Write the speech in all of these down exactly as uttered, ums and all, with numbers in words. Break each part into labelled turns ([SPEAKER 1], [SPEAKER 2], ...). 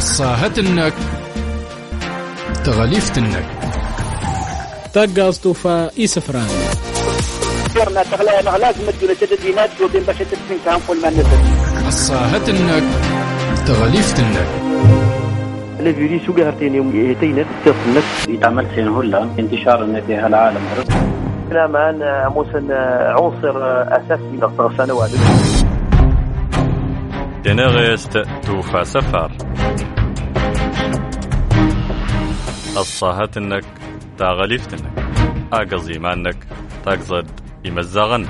[SPEAKER 1] الصاهتنك تغليفتنك
[SPEAKER 2] تقاز توفا إيسفران
[SPEAKER 3] كرنا تغلى نغلاز مدينة تدينات وبين باش تدفين كان فول ما نفس
[SPEAKER 1] الصاهتنك تغليفتنك
[SPEAKER 3] الفيديو سوق هرتيني هتينات تصنك يتعمل سين هلا انتشار النت العالم لا ما موسن عنصر أساسي لقطة سنوات
[SPEAKER 4] تنغيست توفى سفر الصاهتنك تغليفتنك أقضي مانك تقصد يمزغنك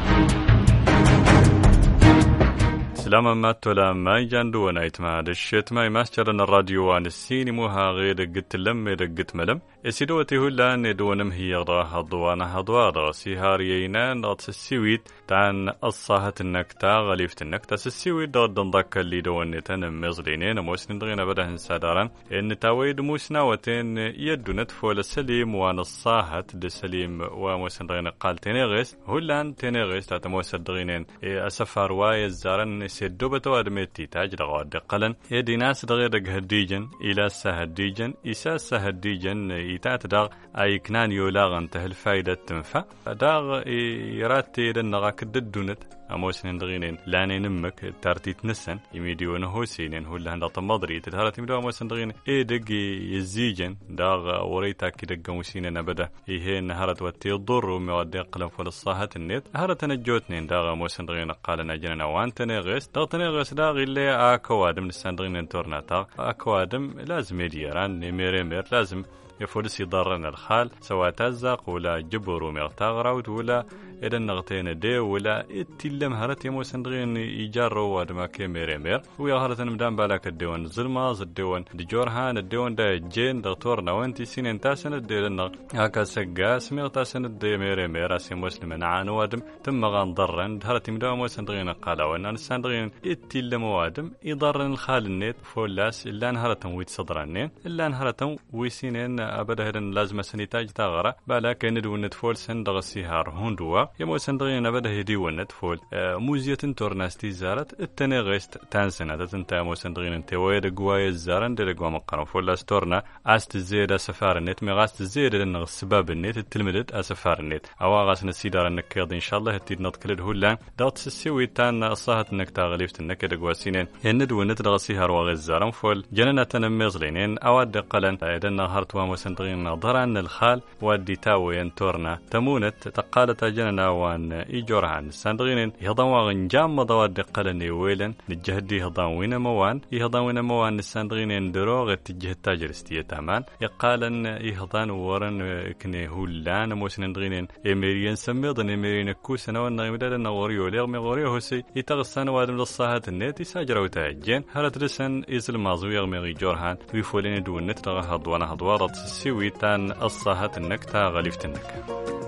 [SPEAKER 4] سلاما ما تولا ما يجندو نايت ما دشيت ما يمسجرن الراديو عن السيني موها غير قت لم قت ملم اسيدوتي هلا ندونم هي راه ضوانا هضوار سيهاريينا نغط السويت تان الصاهتنك تغليفتنك تاس السويت دود دنضك اللي دون تنم مزلينين موسن دغينا بدهن ساداران ان تاويد موسنا وتين يدو نتفول السليم وان الصاهت دسليم وموسن دغينا قال تنغيس هلان تنغيس تا موسن دغينين اسفار واي الزارن سيدو بتو ادمتي تاج دغود قلن يدي ناس دغير هديجن الى سهديجن اساس سهديجن يتات داغ اي كنان يولاغن تهل فايدة تنفع داغ يراتي دنغا كددونت اموسن دغينين لاني نمك تارتي تنسن يميديون هوسينين هو اللي هندا طمضري تدهرت يمدو اموسن دغين اي دقي يزيجن داغ وريتا كي دقا موسينين ابدا اي نهارت واتي الضر ومودي قلم فول الصاهت النت هارت نجوتنين داغ اموسن دغين قال نجننا وانتني غيس داغ تني غيس داغ اللي اكوادم نسان دغينين تورناتا اكوادم لازم يديران نميري مير لازم يفولس يضرن الخال سواء تزق ولا جبر ومغتاغراوت ولا إذا نغتين دي ولا اتلم هرت يمو سندغين يجاروا ودما كيميري مير ويا هرت مدام بالك الديوان ظلماز الديوان دجورهان الديوان دا جين دكتورنا وانتي سنين تاسن الديرنا هكا سقاس مغتاسن الدي ميري مير اسي مسلم نعان وادم ثم غنضرن هرت مدام سندغين قالا وانا سندغين اتلم وادم يضرن الخال النت فولاس الا نهرتم ويت صدرانين الا نهرتم ويسينين ابدا هرن لازم سنيتاج تاغرا بالا كاين دو نتفول سندغ سيهار هوندوا يمو سندغين ابدا هدي ونتفول آه موزيه تورناستي زارت التنغيست تانسنا تنتا مو سندغين انت ويد غواي زارن دلغوا مقرن فولا ستورنا است زيد سفار النت مغاست زيد لان السباب النت التلمدت اسفار النت اواغاس نسيدار النكيض ان شاء الله تيد نتكلد هولان دات سسوي تان الصاهت انك تغليفت انك دغوا سينين يند ونت دغسيهار واغزارن فول جننا تنمزلينين اواد قلن اذا نهارت ومو سندغين ضرن الخال ودي تاوين تورنا تمونت تقالت جننا وان إيجورهان سندغين يهضان واغن جام مضواد قلني ويلن نجهدي يهضان وين موان يهضان وين موان السندغين دروغ اتجه التاجر استيتامان يقالن يهضان ورن كني هولان موسن دغين اميريان سميضن اميرين كوسنا وان غمدان نغوريو ليغمي غوريو هسي يتغسان وادم للصاهات النت يساجروا تاجين هرت رسن إزل مازو يغمي جورهان ويفولين دون نت تغهض وانا هضوارت سوي تان الصاهات النك تا غليفتنك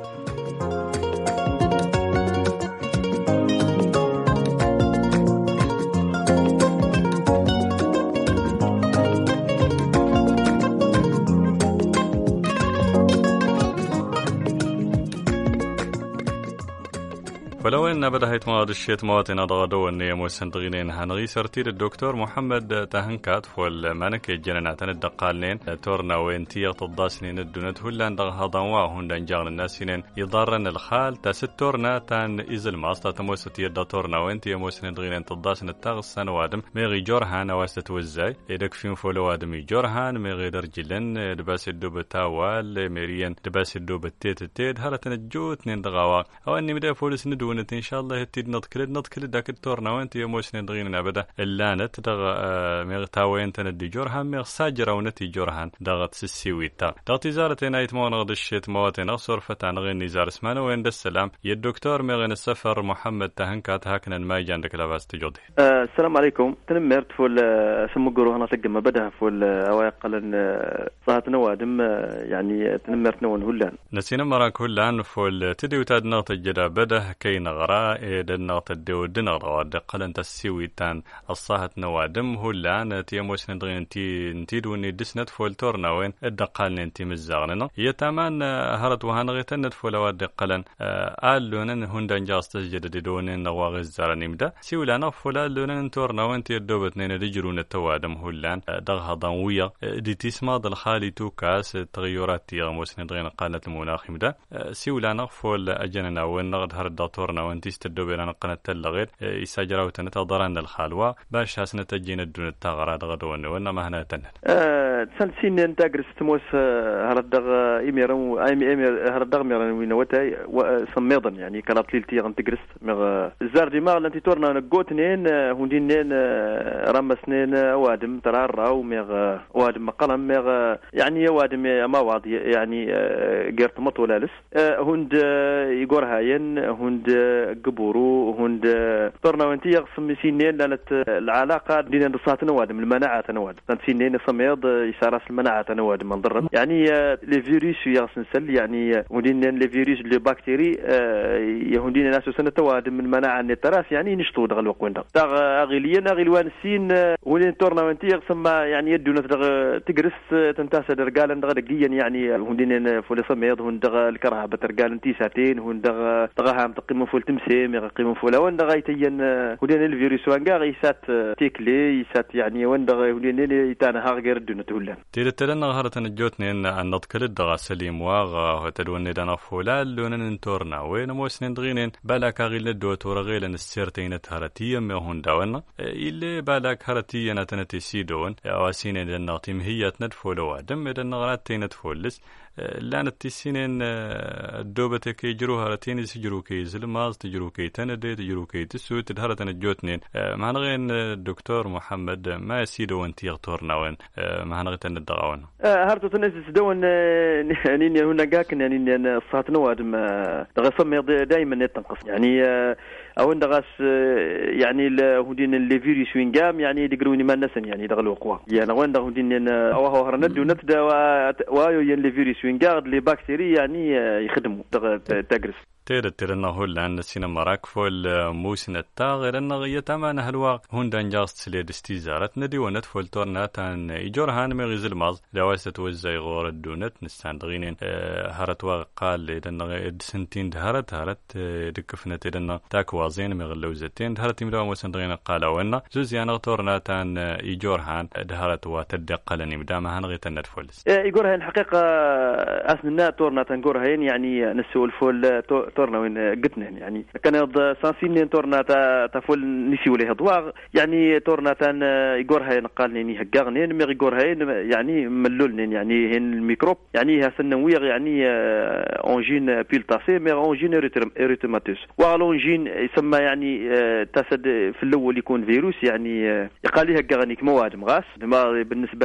[SPEAKER 4] ولو ان بدا هيت مواد الشيت مواتنا ضغدو ان يمو سندغينين هنغي سرتير الدكتور محمد تهنكات فول مانك جنناتن الدقالين تورنا وين تي تضاسنين الدنت هلان دغ هضوا هندن جار الناسين يضرن الخال تستورنا تان ازل ماستا تموستي الدكتورنا وين تي يمو سندغينين تضاسن التغسن وادم ميغي جورهان واست وزاي يدك فين فولو ادم جورهان ميغي درجلن دباس الدوب تاوال ميريان دباس الدوب تيت تيت هرتن الجوت نين دغوا او اني مدا فولس ندو ان شاء الله هتي نتكل نتكل داك التورنا وانت يموش ندغين ابدا اللانت دغ مغتاوين تندي جورهان مغ ساجر ونتي جورهان دغت سسيويتا دغت زارت نايت مو نغدشت مواتنا صرفه نغين نزار اسمانه وين السلام يا الدكتور مغن السفر محمد تهنكات هاكن ما يجاندك لاباس تجودي
[SPEAKER 3] أه السلام عليكم تنمرت فول سمقرو هنا تقم بدا فول اواقل صاحت نوادم يعني تنمرت نون هلان
[SPEAKER 4] نسينا مراك هلان فول تدي وتاد نغت الجدا بدا كينا نغرا دنا تدو دنا دقل انت السوي تان الصاهت نوادم هولان تيموس ندغي انتي انتي دوني دسنت فولتورنا وين الدقال انتي مزاغنا هي تامان هرت وهنغي تنت فولوا دقلن قال لون هندن جاس تجدد دون نواغ الزرن يمدا سيولانا فولا لون تورنا وين تيردوبتنين دجرون التوادم هولان دغها ضويه دي تسماد الخالي تو كاس تغيرات تيموس ندغي قالت المناخ يمدا سيولانا فول اجننا وين نغد هر داتورنا وين تيستدو بينا قناه تلغير يساجراو تنتظرن الخالوا باش حسنه تجينا دون التغراد غدون وين ما هنا تن
[SPEAKER 3] اه سنسين انت جرست موس هردغ ايميرو ايمي ايمير هردغ ميرن وين وتاي سميضن يعني كلاب ليلتي غنتجرست مغ الزار ديما لانتي تورنا نغوتنين هوندينين رمسنين وادم ترارا ومغ وادم قلم مغ يعني وادم ما واض يعني غيرت مطولالس هوند يغور هاين هوند قبورو هوند تورنا وانتي يقسم سنين لانت العلاقه دينا نصاتنا وادم المناعه تنواد سنين سميض يسارس المناعه تنواد من ضرر يعني لي فيروس يغسنسل يعني هوندين لي فيروس لي بكتيري يهودين ناس سنه وادم من مناعه التراس يعني نشطو دغ الوقت وين تاغ اغيليا اغيلوان سين ولين تورنا وانتي يقسم يعني يدونا تجرس تنتاس درقال دغ دقيا يعني هوندين فول سميض هون دغ الكره بترقال انتي ساعتين هون دغ دغها تقيم فول تمسيم يقيم فول وين دغ يتين هودين الفيروس وانغا غيسات تيكلي يسات يعني وين دغ هودين يتانا ها غير دون تولان
[SPEAKER 4] تيرتلنا نهارة نجوتني ان نطكل الدغ سليم واغ وتدوني دنا فولا لون تورنا وين موسنين دغينين بالاك غيل دوت ورغيل السيرتين تهرتيه ما هون داونا اللي بالاك هرتيه نتنتي سيدون اواسين النغتيم هي تندفولوا دم النغرات تينتفولس لان التسينين الدوبة كي جروها رتين يسجرو كي زلماز تجرو كي تندي تجرو كي تسوي تدهرة الجوتنين معنا غين الدكتور محمد ما يسيدو وانتي يغتورنا وين معنا غين تندغاون
[SPEAKER 3] هارتو تنسس دون يعني هنا قاكن يعني الصاتنا وادم دغسم دائما يتنقص يعني او دغاس يعني هودين اللي فيروس وين قام يعني يدقروني ما نسن يعني دغلو قوا يعني وين هودين او هو هرندو نتدا وايو اللي فيروس وين قاعد لي بكتيري يعني يخدموا تجرس
[SPEAKER 4] تير تيرنا هو لأن السينما راكفول موسن التاغر أن غيتا ما نهلواق هون دانجاست سليد استيزارت ندي ونت فولتورنا تان إيجور هان مغيز الماز لواسة وزاي غور الدونت نستاندغينين هارت واقال لدن غيد سنتين دهارت هارت دكفنا تيرنا تاك وازين مغلوزتين دهارت مدوا موسندغين قالا ونا زوزي أنا غتورنا تان إيجور هان دهارت وتدقلني مدام هان غيتا نتفولس
[SPEAKER 3] إيجور هان حقيقة أسننا تورنا تنقور هين يعني نسو الفول تورنا وين قتنا يعني كان يض سانسين تورنا تا تفول نسيو له ضواغ يعني تورنا تان يقور هاي نقال ني هقاغنين مي يقور هاي يعني ملولن يعني هن الميكروب يعني ها سنويغ يعني اونجين بيلتاسي مي اونجين اريتماتوس والونجين يسمى يعني تسد في الاول يكون فيروس يعني يقال لي هقاغنيك مواد مغاس بالنسبه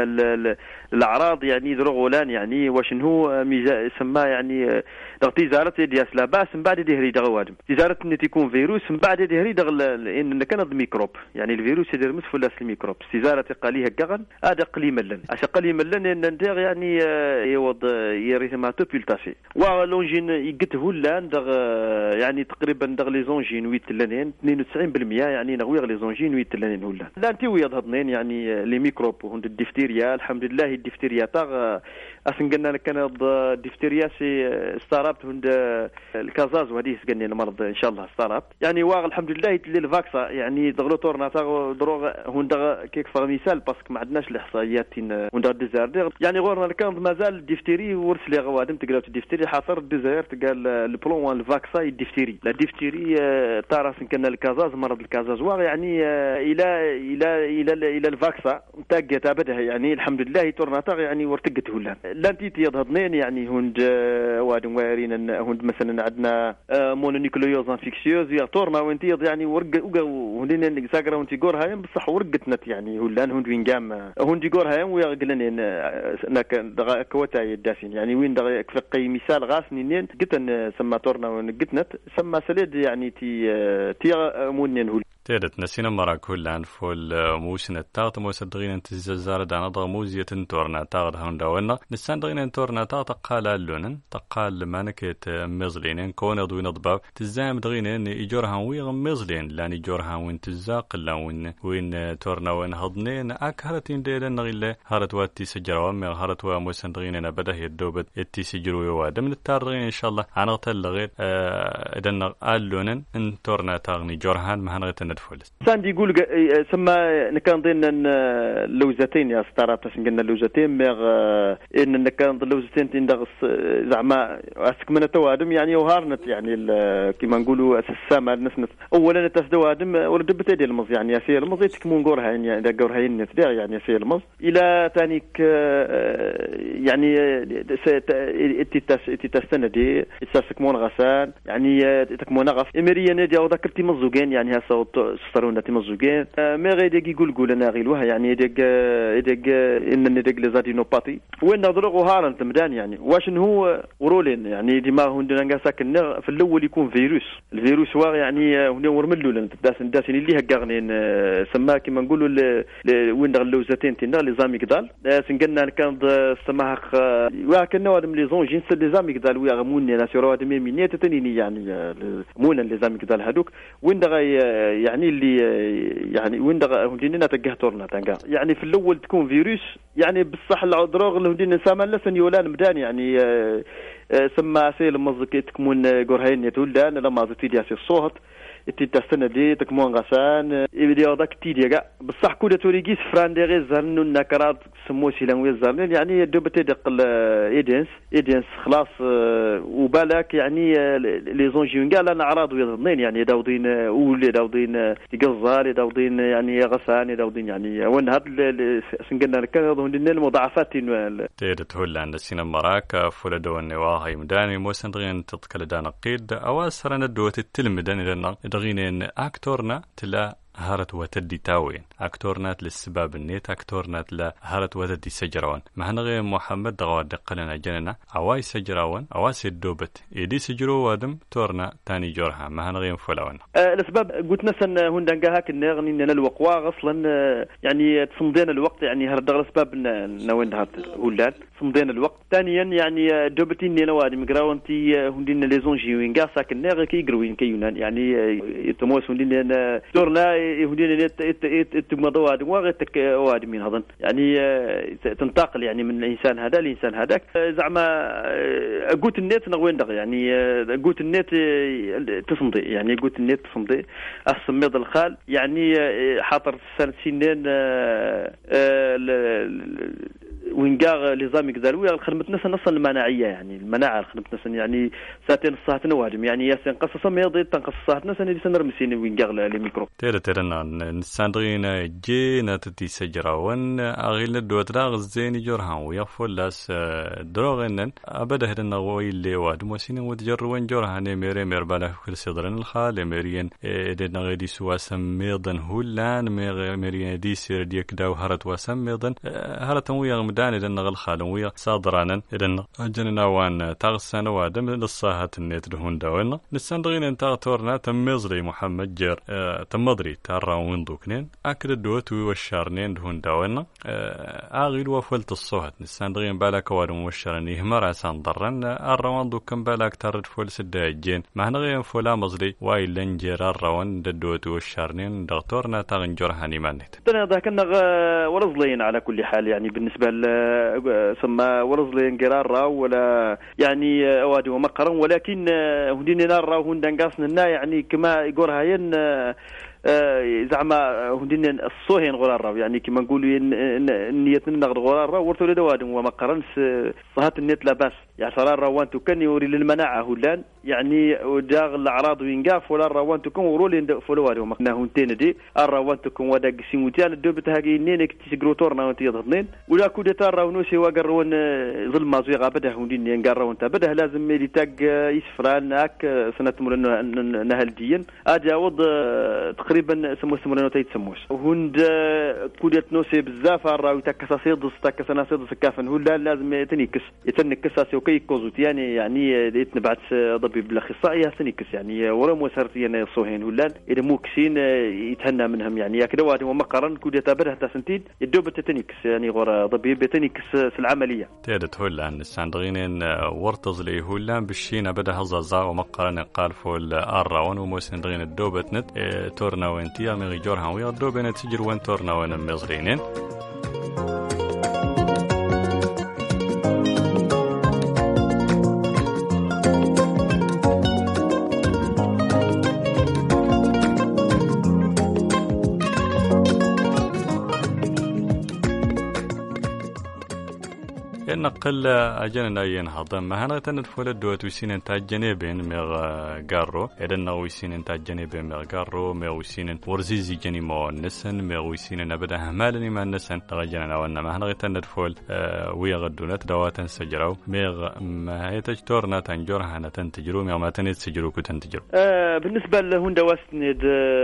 [SPEAKER 3] للاعراض يعني دروغولان يعني واش هو يسمى يعني دغتي زارت دياس لا باس من بعد يدهري دغ وادم تجارة ان تكون فيروس من بعد يدهري دغ ان كان ميكروب يعني الفيروس يدير مثل الميكروب تجارة قاليها كغن هذا قليل لن اش قليل لن ان ندير يعني يوض يريثماتو بيلتاسي ولونجين يقته لان دغ يعني تقريبا دغ لي زونجين ويت لنين اثنين وتسعين بالمئة يعني نغويغ لي زونجين ويت لنين ولا لا انت ويض هضنين يعني لي ميكروب وهند الدفتيريا الحمد لله الدفتيريا تاغ اسن قلنا كان الدفتيريا سي استرابت هند الكازاز وهذه سقني المرض ان شاء الله استرابت يعني واغ الحمد لله يتلي الفاكسا يعني دغلو تورنا تاغ دروغ هند كيك فغ مثال باسكو ما عندناش الاحصائيات هند الدزاير يعني غورنا كان مازال الدفتيري ورث لي غوادم تقراو الدفتيري حاصر الدزاير قال البلون الفاكسا الدفتيري لا الدفتيري تاراس كان الكازاز مرض الكازاز واغ يعني الى الى الى الى الفاكسا تاقت ابدها يعني الحمد لله تورنا تاغ يعني ورتقته لها لا انت تيضهضنين يعني هند وادم وارين هند مثلا عندنا مونونيكليوز انفيكسيوز يا تورنا وانت يعني ورق وهندين ساكرا وانت غور هاي بصح ورقتنت يعني هولان هند وين قام هند غور هاي ويا قلنين انك دغ كوتا يداسين يعني وين دغ كفقي مثال غاسنين قتن سما تورنا ونقتنت سما سليد يعني تي تي مونين هول
[SPEAKER 4] تيرت نسينا مرة كلان فول موسن التاغت موسى دغين انت ززارة دانا ضغ موزية تورنا تاغت هون داولنا نسان دغين تورنا تاغ تقال اللونن تقال مانكت مزلين كون دوين ضباب تزام دغين ان ايجور هاوي مزلين لان ايجور هاوين تزاق لون وين تورنا وين هضنين اك هرتين ديلن نغيل هرت واتي سجروا مي هرت وا موسى دغين انا بدا يدوبت اتي سجروا يوا من التارغين ان شاء الله انا تلغيت اذا اللونن ان تورنا تاغني جورهان مهنغت ندفولس
[SPEAKER 3] ساندي يقول سما نكان ضين اللوزتين يا ستارات قلنا اللوزتين ميغ ان نكان اللوزتين تندغ زعما اسكمنا توادم يعني وهارنت يعني كيما نقولوا السامه نسنت اولا تسدوادم ولا دبت ديال المز يعني ياسير المز تكمون غورها يعني اذا غورها ينتدير يعني ياسير المز الى ثانيك يعني اتي تستندي تسكمون غسان يعني تكمون غف امريه نادي او ذكرتي مزوجين يعني هسه صاروا تمزوجين ما غير يقول قول انا غيلوها يعني دق دق ان ندق لزادينوباتي وين نضرغوا هارن تمدان يعني واش هو ورولين يعني ديما هندنا ساكن في الاول يكون فيروس الفيروس واغ يعني هنا ورملو لان تداس نداس اللي هكاغنين سما كيما نقولوا وين اللوزتين تينا لي زاميغدال سنقلنا كان سماها وا كنا وادم لي زونجين سي لي زاميغدال ويا غموني انا سيرو ادمي مينيت تنيني يعني مونا لي زاميغدال هذوك وين يعني اللي يعني وين هندينا تقهتورنا تنقا يعني في الاول تكون فيروس يعني بصح العذروغ اللي هندينا سامان لسن يولان مدان يعني سما سيل مزك تكمون غورهين يتولان لما زتي دياسي الصوت تي تستنى دي تكمون غسان يبدي هذاك تيديا بصح كودا توريغيس فران دي غيزرنو نكرات سمو سيلان ويزرن يعني دوبتي دق ايدنس ايدنس خلاص وبالك يعني لي زونجيون قال انا اعراض ويظنين يعني داودين اولي داودين يقزار داودين يعني غسان داودين يعني وين هاد سنقلنا كان هندنا المضاعفات
[SPEAKER 4] تيدت هول عند سينا مراك فولدو النواهي مداني موسندغين تتكل دان قيد اواسرنا دوت التلمدان لنا دغينين اكتورنا تلا هارت وتدي تاوين اكتورنات للسباب النيت اكتورنات لا هارت وتدي سجراون مهنغي محمد دغواد قلنا جننا اواي سجراون اواس الدوبت يدي سجرو وادم تورنا تاني جورها مهنغي فلاون
[SPEAKER 3] أه الاسباب قلت نسن هندنقا هاك نغني ان الوقوا اصلا يعني تصمدين الوقت يعني هاد الاسباب نوين هات ولات تصمدين الوقت ثانيا يعني دوبتي ني نوادي مغراونتي هندين لي زونجيوين كاع ساكن نغ كي يقروين كيونان يعني يتموس هندين تورنا يهودين تمضوا هذا وغيتك واد من هذا يعني تنتقل يعني من الانسان هذا لانسان هذاك زعما قوت النت نغوين دغ يعني قوت النت تصمدي يعني قوت النت تصمدي السميض الخال يعني حاطر سنين وينقاغ لزامك ذالوية خدمتنا نص المناعية يعني المناعة خدمتنا يعني ساعتين الصحة نوادم يعني ياسين قصصا ما يضيد تنقص الصحة نسن اللي سنرمسين وينقاغ للميكرو
[SPEAKER 4] تيرا تيرا نساندغينا جينا تتي سجرا وان اغيل الدوات راغ الزيني جورهان ويغفل لاس دروغنن ابدا هدن نغوي اللي وادم وسين ودجر وين جورهان ميري ميربالا كل صدرن الخال ميريان ادنا غيدي سوا سميضن هولان ميريان دي سير ديك داو هرت وسميضن هرت ويا مدان إذا نغل خالوية صادرانا إذا جننا وان تغسنا وادم للصاحة النت دهون داولنا نستندغين ان تغتورنا تمزري محمد جير اه تمضري تارا ويندوكنين أكد الدوت ويوشارنين دهون داولنا اه آغيل وفلت الصوت نستندغين بالاك وادم وشارني همار عسان ضرن الروان دوكم بالاك تارد فول سداجين مهنغين فولا مزري واي لنجير الروان الدوت ويوشارنين دغتورنا تغنجور هاني مانت
[SPEAKER 3] تنا ذاك النغ ورزلين على كل حال يعني بالنسبة سما ورزلين قرار ولا يعني اوادي ومقرن ولكن هندين نرى هندنقاصنا يعني كما يقول هاين زعما هندين الصوهين غرار يعني كما نقولوا نيتنا نغد غرار ورثوا لدوادم ومقرن صهات النت لا باس يعني صار روانتو كان يوري للمناعه هولان يعني وداغ الاعراض وينقاف ولا روانتو كون ورولين فلواري وما هونتين دي روانتو كون وداق سيموتيان دوبت هاكي نينك تيغروتورنا وانت يضنين ولا كود ترى ونوسي وقرون ظلم زوي غابده هوندين ينقرا وانت بده لازم يتاق يسفران هاك سنه مول نهل ديين اجاوض تقريبا تقريبا سمو سمرانو تيتسموش هند كوديت نوسي بزاف راوي تكساسيدس تكسناسيدس كافن هو لازم يتنكس يتنكس اسيوكي كوزوت يعني يعني يتنبعت ضبيب الاخصائي يتنكس يعني ورا مسارتي انا صوهين ولا اذا موكسين يتهنى منهم يعني هكذا وهذا مقارن كوديت بره حتى سنتين يدوب تتنكس يعني ورا ضبيب يتنكس في العمليه
[SPEAKER 4] تيدت هولا الساندغين ورتزلي هولا بالشينا بدا هزازا ومقارن قال فول ارا وموسن دغين الدوبت نت تورنا وانتيا مي جورها ويا دوبن تجر وين تورنا وين مزرينين نقل أجننا ينهضم ما هنا تندفول الدوت ويسين انت جنبين مغ جارو إذن ويسين انت جنبين مغ جارو مغ ويسين ورزيزي جني ما نسن مغ ويسين نبدا همالني ما نسن تغجنا وانا ما هنا تندفول ويغدونت دوات سجرو مغ ما هي تجتورنا تنجور هنا تنتجرو مغ ما تنت سجرو كتنتجرو
[SPEAKER 3] بالنسبة لهون دواسند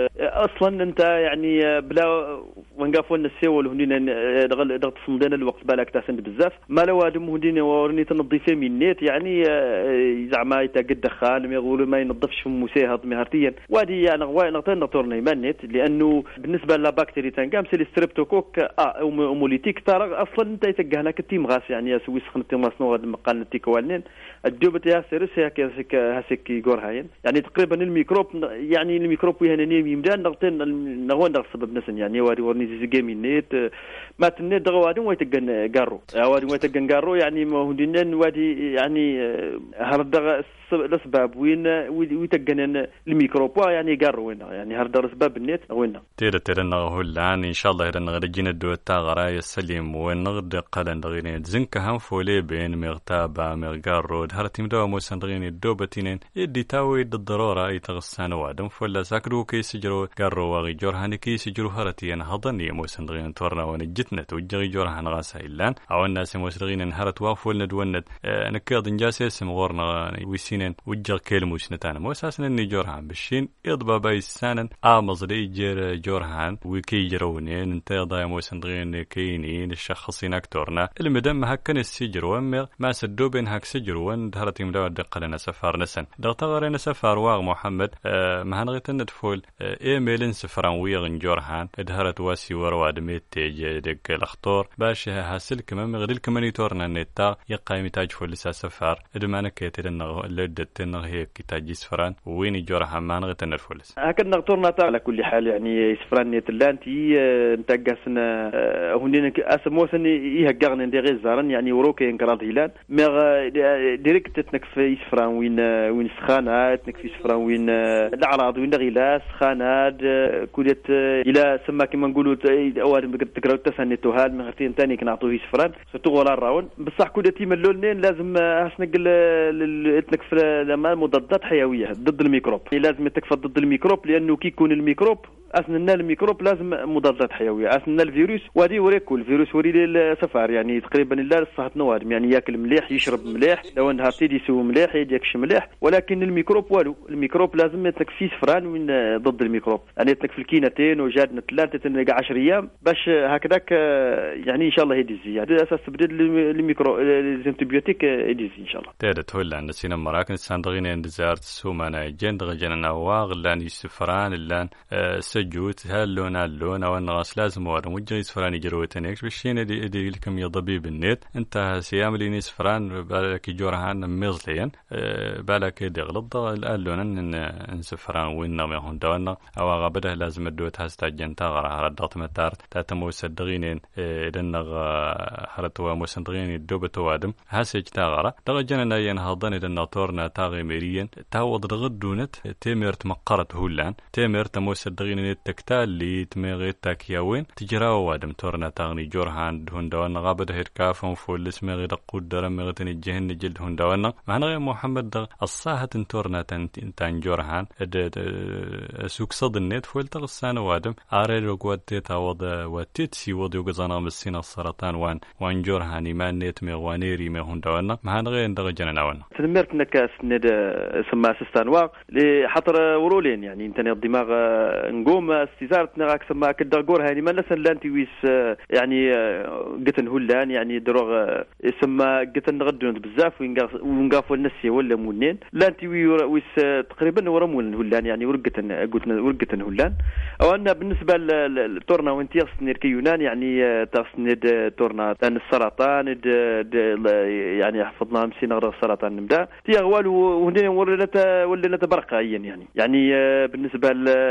[SPEAKER 3] أصلا أنت يعني بلا ونقافون السيول هندين دغل دغت صندنا الوقت بالك تاسند بزاف ما لو هادم هندين ورني تنظيفه من نيت يعني زعما يتقد دخان ما يقولوا ما ينظفش في مساهض مهرتيا وادي يعني غواي نغطي نطورني ما نيت لأنه بالنسبة للبكتيريا تنقام سي الستريبتوكوك اه موليتيك ترى أصلا أنت يتقهنا كتيم غاس يعني يسوي سخن تيماسنو هاد مقال تيكوالين الدوبة يا سيرس هيك هسك يقول هاين يعني تقريبا الميكروب يعني الميكروب وهنا يمدان نغطين نغوان نغ سبب نسن يعني وادي ورني زي جيمي نيت ما تنيت دغوادي ويتقن جارو وادي ويتقن جارو يعني ما هندين وادي يعني هردغ الأسباب وين ويتقن الميكروب يعني جارو وين يعني هردغ أسباب النت وين
[SPEAKER 4] تير تير نغه الآن إن شاء الله هذا نغرجين الدو تاغرا يسلم ونغد قلن دغين زنك هم فولي بين مغتابة مغجارو هرتيم دو موسن دغين الدو بتينين يدي تاوي الضرورة يتغسان وادم فولا ساكرو كي سجرو جارو واغي جورهاني كي سجرو هرتين هضني موسن دغين تورنا ونجتنت وجري جورهان غاسا إلان أو الناس موسن هرت واقفول ندوند نكاد نجاسي اسم غورنا ويسين وجر كلموش نتانا مو اساسا اني جورهان بالشين يضبا باي السانا امزري جير جورهان وكي جروني انت ضايا مو سندغين كينين الشخصين اكتورنا المدام هكن السجر ومر ما سدو بين هاك سجر وان دهرتي مدو دقلنا سفار نسن دغ غيرنا سفار واغ محمد آه ما هنغيت ندفول آه ايميل سفران ويغ جورهان دهرت واسي ورواد ميت تيجي دق الاخطور باش هاسل كمان غير الكمانيتورنا نتا يقايم تاج فول سفار ادمانا كيتر النغ تنغ هي كتاجي سفران وين يجور حمان غتن الفلس
[SPEAKER 3] هكذا نغطورنا على كل حال يعني سفران نيتلانتي نتقاسنا هندين اسموسن يهقغن دي غير زارن يعني وروكي انقراض هلال مي ديريكت تنك في سفران وين وين سخانات تنك في سفران وين الاعراض وين غيلاس سخانات كودت الى سما كما نقولوا اواد تقراو تسنيتوها من غير ثاني كنعطوه سفران سورتو غولا الراون بصح كودت يملولنين لازم اسنقل تنك لما مضادات حيويه ضد الميكروب لازم تكفى ضد الميكروب لانه كي يكون الميكروب أثناء الميكروب لازم مضادات حيويه أثناء الفيروس وادي وريكو الفيروس وري السفر يعني تقريبا لا الصحة نوادم يعني ياكل مليح يشرب مليح لو نهار تيدي يسوي مليح يديكش مليح ولكن الميكروب والو الميكروب لازم يتنكفي سفران من ضد الميكروب يعني يتنكفي الكينتين وجادنا ثلاثه تنقع عشر ايام باش هكذاك يعني ان شاء الله يديزي هذا اساس تبدل الميكرو الانتيبيوتيك يديزي ان شاء الله
[SPEAKER 4] تيرت هول عند سينا مراكن ساندغين عند زارت سومانا جند غجنا واغ لان يسفران لان سجوت هاللون هاللون او الناس لازم ورم وجه سفران يجروتنيك بالشين دي دي لكم يا ضبيب النت انت سيام لي سفران بالك جورهان مزليا بالك دي غلط اللون ان سفران وين ما هون دوانا او غبده لازم الدوت هاستاجن تاغرا ردات متار تاتمو سدغينين لان حرتوا مسندغين الدوبه وادم هاسج تاغرا دغجنا ينهضن لان تورنا تاغي ميريا تعوض غدونت تيمرت مقرت هولان تيمرت مسدغين التكتال اللي تمغي تاكياوين تجراو وادم تورنا تاغني جورهان هون دوانا غبده هركافون فول اسمه غير قود درم غتن الجهن جلد هون دوانا معنا محمد الصاحه تورنا تان جورهان سوق صد النت فول تغسان وادم عارل وقوات تعوض وتتسي وضي وقزانا مسينا السرطان وان وان جورهان ايمان نت مغوانيري مهون دوانا معنا غير ندغجنا نوانا
[SPEAKER 3] تنمرت نكاس ند سما سستان واق لحطر ورولين يعني انت الدماغ نقوم اليوم استزارتنا راك سما كدغور هاني ما لسن لانتي ويس يعني قتن هولان يعني دروغ يسمى قتن غدون بزاف ونقافوا النسي ولا مونين لانتي ويس تقريبا ورمون هولان يعني ورقتن قلنا ورقتن هولان او ان بالنسبه للتورنا وانتي خصني كيونان يعني تصند تورنا تاع السرطان يعني حفظنا مسينا غير السرطان نبدا تي غوال وهنا ولا ولا تبرقايا يعني يعني بالنسبه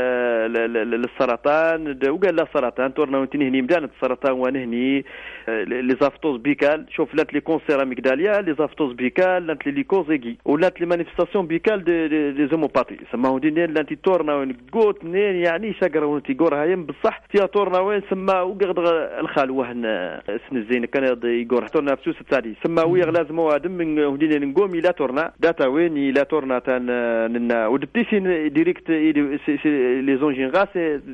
[SPEAKER 3] للسرطان وقال لا سرطان تورنا وانتي هني مدان السرطان ونهني لي زافتوز بيكال شوف لات لي كونسير اميغداليا لي زافتوز بيكال لات لي ليكوزيغي ولات لي مانيفستاسيون بيكال دي دي زوموباتي سماو دينين لانتي تورنا وين قوت نين يعني شقر وانتي قور هايم بصح تي تورنا وين سما وقغد الخال وهن سن الزين كان يقور حتى نفسه ستادي سما ويغ لازم وادم من هدين نقوم لا تورنا داتا وين لا تورنا تان لنا ودبتيسين ديريكت لي زونجين غاس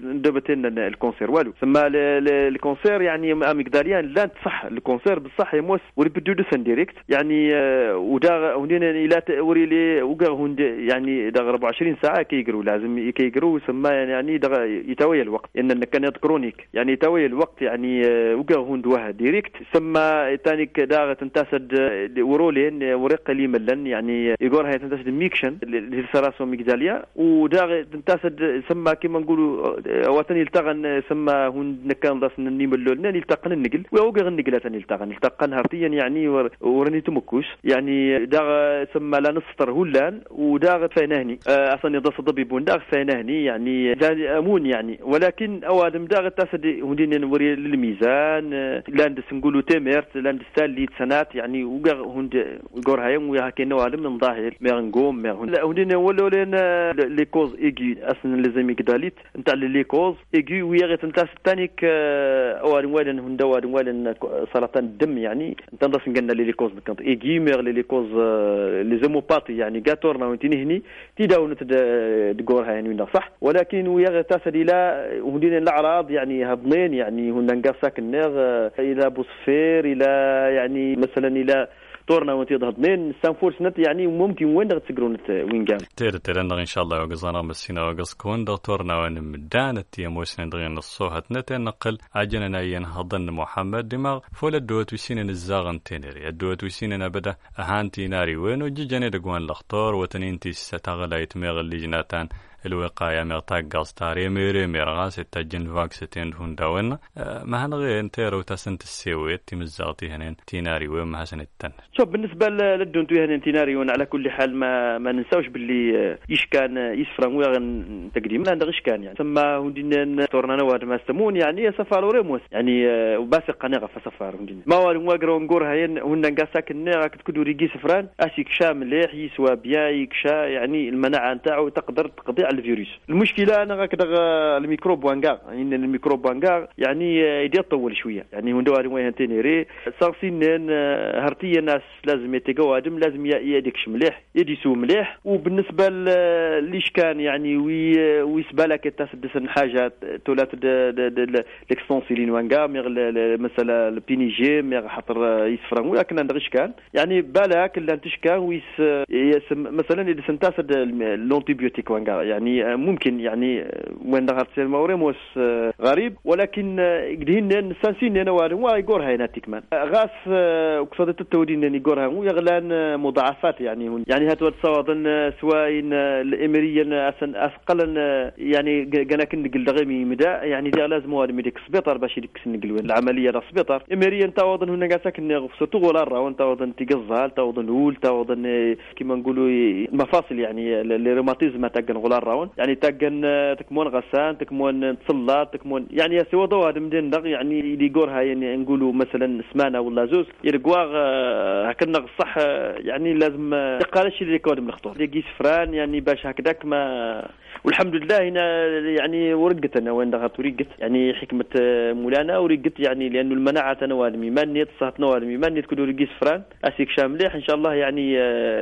[SPEAKER 3] دبتين الكونسير والو سما الكونسير يعني اميغداليان لا صح الكونسير بصح يموس وريبدو دسن ديريكت يعني ودا هدين الى وري لي وقا هند يعني دا أربعة وعشرين ساعه كيقروا لازم كيقروا سما يعني يتوالى الوقت ان كان كرونيك يعني يتوالى الوقت يعني وقا هند واه ديريكت سما تانيك دا تنتسد ورولين ورق لي ملن يعني يقول هي تنتسد ميكشن للسراسو ميغداليا ودا تنتسد سما كيما نقولوا وثاني التقن سما هند كان ضاس نيملون يلتقن النقل ووقا النقله ثاني التقن التقن هرتيا يعني ورني تمكوش يعني دا سما لا نسطر هولان ودا فينهني اصلا يضص ضبيبون دا فينهني يعني امون يعني ولكن اوادم دا تاسد هندين نوري للميزان لاند نقولوا تيمرت لاند سالي سنات يعني وقا هند يقول هاي ويا كاين وادم من ظاهر ما نقوم ما هندين ولا لنا لي كوز ايغي اصلا لازم يقداليت نتاع لي كوز ايغي ويا غير نتاع ثانيك اوادم ولا هند اوادم ولا سرطان الدم يعني نتنضس قلنا لي كوز كانت ايغي مير لي كوز لي زوموباتي يعني قاتورنا وانتي هني تيداو تقول هاي يعني صح ولكن ويا تاسد الى هندين الاعراض يعني هضنين يعني هنا نقصك النغ الى بوسفير الى يعني مثلا الى تورنا وانتي ضهضنين سانفورس نت يعني ممكن وين تقرون وين قال
[SPEAKER 4] تير تير نغ ان شاء الله وقزنا مسينا وقزكون دكتورنا وين مدانت يا موسن دغين الصوت نت نقل اجننا ين هضن محمد دماغ فول الدوت وسين الزاغن تينري الدوت وسين ابدا اهانتي ناري وين وجيجني دغوان الاخطار وتنينتي ستغليت ميغ اللجناتان الوقاية مغتاق قصتاري ميري ميرغاس التجن فاكستين هنداون ما هنغي انتيرو تسنت السيويت تمزاغتي هنين تيناري وين ما حسن التن
[SPEAKER 3] شوف بالنسبة للدونتو هنين تيناري وين على كل حال ما ما ننساوش باللي إيش كان يسفران ويغن تقديم لا ندغش كان يعني ثم هندين تورنا نواد ما استمون يعني سفار وريموس يعني وباسق قناغة فسفار هندين ما وارن واقرا ونقور هين هندن قاساك الناغ كتكدو ريقي سفران أسيك شا مليح يسوا بيا يكشا يعني المناعة نتاعو تقدر تقضي على الفيروس المشكله انا هكذا الميكروب وانغار يعني الميكروب وانغار يعني يدير طول شويه يعني هو دوار وين تنيري صارسين هرتيه الناس لازم يتقوادم لازم يديكش مليح يديسو مليح وبالنسبه ليش كان يعني وي ويسبالك تسدسن حاجه تولات ليكستونسيلين وانغار مثلا البينيجي مي خاطر يسفران ولكن ندغش كان يعني بالك لا تشكان ويس مثلا اذا سنتاسد لونتيبيوتيك وانغار يعني ممكن يعني وين دغرت الموريموس غريب ولكن قدهن نسانسين انا وارو يقول هاي ناتيك مان غاس وقصدت التودين اني يقول هاي يغلان مضاعفات يعني يعني هاتوا تصاوضن سواء الامريا اثقل يعني قنا كنقل دغمي مدا يعني دي لازم واد ميديك سبيطار باش يديك سنقل العمليه دا سبيطار امريا تاوضن هنا قاسك نغفصتو ولا راون تاوضن تيقزال تاوضن ول تاوضن كيما نقولوا المفاصل يعني الروماتيزم تاع غولار راون يعني تاقن تكمون غسان تكمون تصلات تكمون يعني سوا ضو هذا مدين دغ يعني اللي يقولها يعني نقولوا مثلا سمانه ولا زوز يرقواغ هكذا صح يعني لازم يقالش اللي يكون من الخطور اللي سفران يعني باش هكذاك ما والحمد لله هنا يعني ورقت انا وين دغت ورقت يعني حكمه مولانا ورقت يعني لانه المناعه تنوالمي مانيت صات نوالمي مانيت كل رقي سفران اسيك شامليح ان شاء الله يعني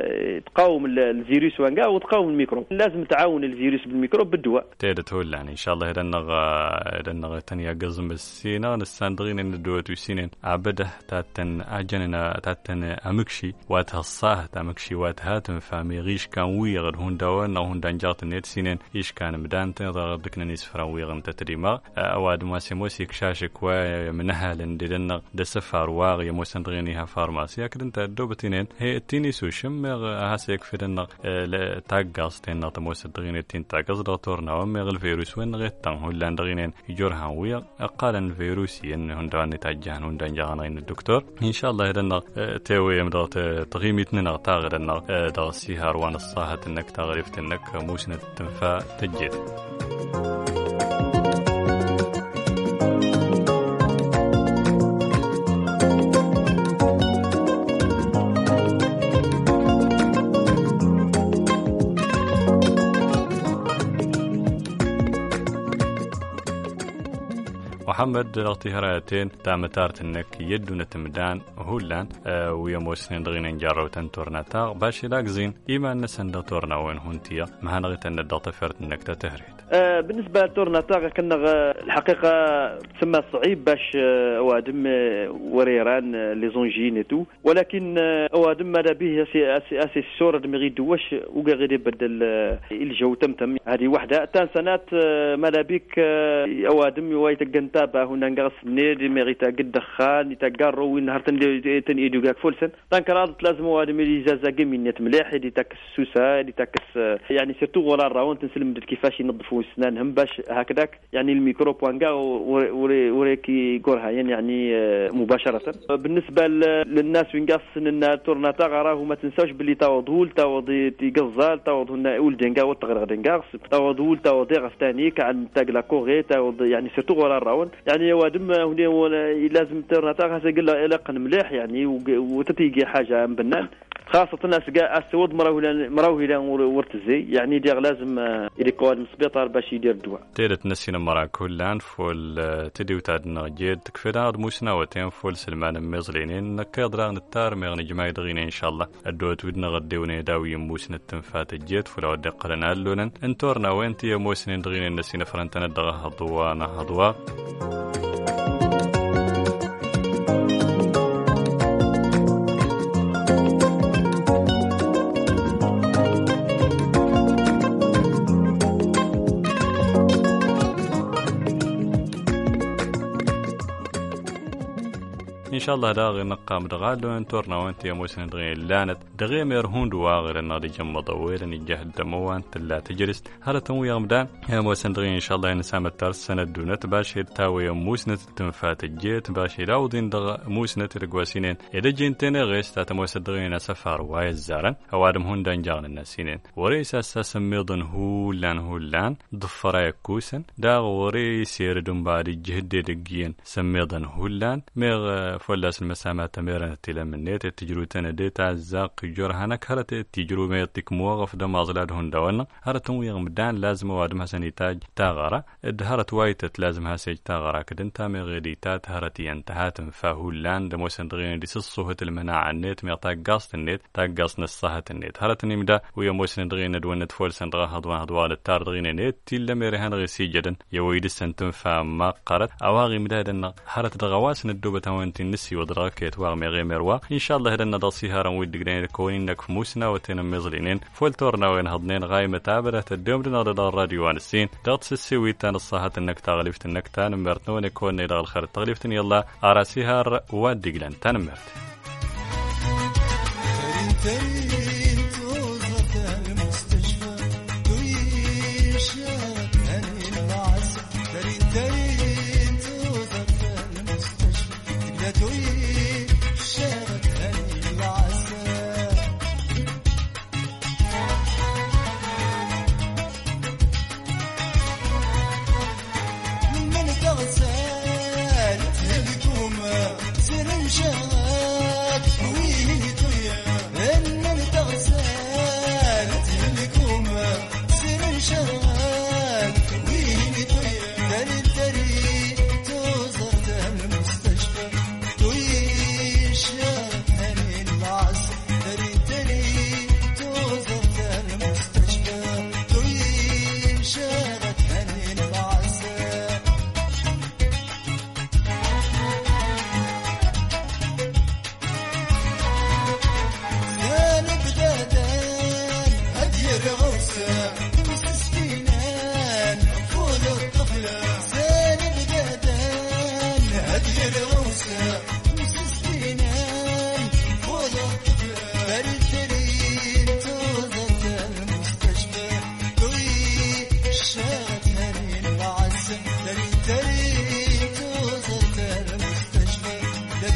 [SPEAKER 3] تقاوم الفيروس وانقا وتقاوم الميكروب لازم تعاون الفيروس بالميكروب بالدواء
[SPEAKER 4] تيدت هول يعني ان شاء الله اذا نغ اذا نغ تانية قزم بالسينا نستندغين ان الدوات وسينين عبده تاتن اجننا تاتن امكشي واتها الصاه تامكشي واتها تنفامي غيش كان ويغر هون دوان او هون دانجات النت سينين إيش كان مدان تنظر بكنا نيس فراوي غنت تريما أواد موسيموس يكشاشك ومنها لندلنا دسفار واغ يموسن غينيها فارماسيا كدنت دوبتينين هي التيني سوشم هاسيك فيرنا تاغاس تين تموس دغين تين تاغاس دكتورنا ومغ الفيروس وين غيتان هولان دغينين يجورها ويا قال فيروسي ان هندان تاجهن هندان جانين الدكتور ان شاء الله هدنا تيوي مدات تغيمتنا تاغرنا دغسي هاروان الصاحه انك تغرفت انك موسنه تنفع تجد محمد لغتي هرايتين تامتارت انك يدو نتمدان هولان آه ويا موسنين دغين نجارو تنتورناتا باشي لاكزين ايما نسن دكتورنا وين هونتيا ما هنغيت ان الدغطة فرت انك تتهريد
[SPEAKER 3] آه بالنسبة لتورناتا كنا الحقيقة تسمى صعيب باش اوادم وريران لي زونجين تو ولكن اوادم ماذا به اسي اسي السورة دمغي دوش وكا غير يبدل الجو تمتم هذه وحدة تان سنات ماذا بيك اوادم ويتقنتا هنا نقص نيد ميغيتا قد دخان يتقارو وين هرتن تن ايدو كاك فولسن تنكرات لازم واد ملي جازا كمينيت مليح دي تاكس السوسه دي تاكس يعني سيرتو ولا راون تنسلم كيفاش ينظفوا اسنانهم باش هكذاك يعني الميكروب وانكا وريكي غورها يعني مباشره بالنسبه للناس وين قاص ان تورناتا غراه ما تنساوش باللي تاوضول تاوضي تيغزال تاوض هنا ولدنكا وتغرغدنكا تاوضول تاوضي غفتاني كان تاغلا كوغي تاوض يعني سيرتو ولا راون يعني وادم هنا لازم تورناتا خاصه يقول له لقن مليح يعني وتتيجي حاجه بنان خاصه الناس قاع السود مراوي مراوي ورتزي يعني دير لازم يلقوا السبيطار باش يدير الدواء
[SPEAKER 4] تيرت نسينا مرا كلان فول تديو تاعنا جيد كفدا موسنا وتين فول سلمان مزلينين كيدرا نتار مغني جماعه دغينا ان شاء الله الدوت ودنا غديونا داوي موسنا التنفات جيد فول ود قرنا لونن انتورنا وين تي موسنين دغينا نسينا فرنتنا دغه هضوانا هضوا إن شاء الله داغي نقام دغالو انتورنا وانت يا موسن دغي لانت دغي ميرهون دواغر النادي جم ضوير ان جهد دموان تلا تجلس هل تموي غمدان يا موسن دغي ان شاء الله نسام الترس سنه دونت باشي تاوي موسنه تنفات الجيت باشي لاودين دغ موسنه رغواسينين اذا جنتنا غيس تا موسن دغي نسفار واي الزارن اوادم هون دنجان الناسينين وريس اساس ميضن هولان هولان ضفراي كوسن داغ وري سير دم بعد جهد دقين سميضن هولان ميغ فلاس المسامات تميرن تلمنيت التجروتنا ديتا زاق جورهانك هرت التجرو ميتك موقف دم ازلاد هندونا هرت ويغ مدان لازم وادم حسن تاج تاغرا ادهرت وايتت لازم هاسج تاغرا كدنتا مغيديتات هرت ينتهات فهولان دموسن دغين دي سصوهت المناعه النت ميطاق قاص النت تاقاص نصحه النت هرت نيمدا ويا موسن دغين دونت فولسن دغ هضوا هضوا التار دغين نت تلميرهان غسي جدن يويد سنتم فما قرت اواغي مدادن هرت دغواسن الدوبه وانت نسي ودراكيت واغمي غيمروا ان شاء الله هدنا دصي هارن ويدغين كونينك فموسنا وتن مزلينين فولتورنا وين هضنين غاي متابره الدوم لنا الراديو وانسين دغت السوي تان الصحه انك تغلفت انك تان مرتون كون الى الخير تغلفتني يلا اراسي هار ودغلن تان مرت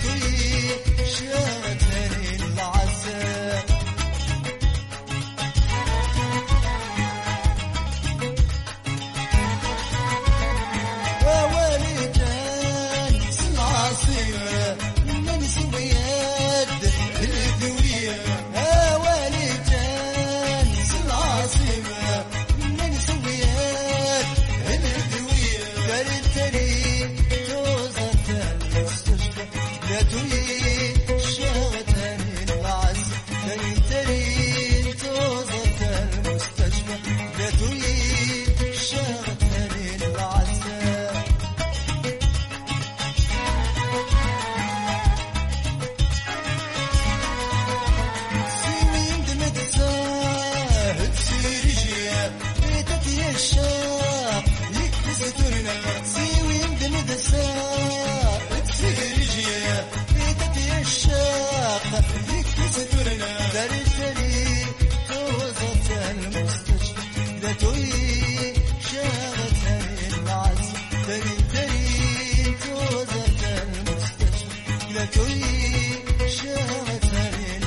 [SPEAKER 5] توي شغتني